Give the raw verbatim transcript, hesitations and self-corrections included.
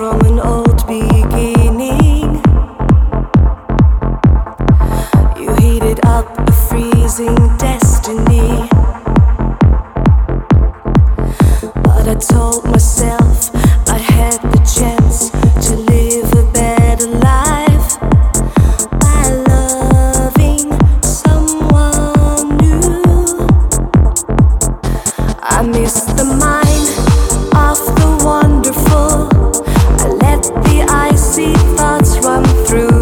from an old beginning. You heated up a freezing destiny. But I told myself I had the chance to live a better life by loving someone new. I miss the mind of the wonderful. I let the icy thoughts run through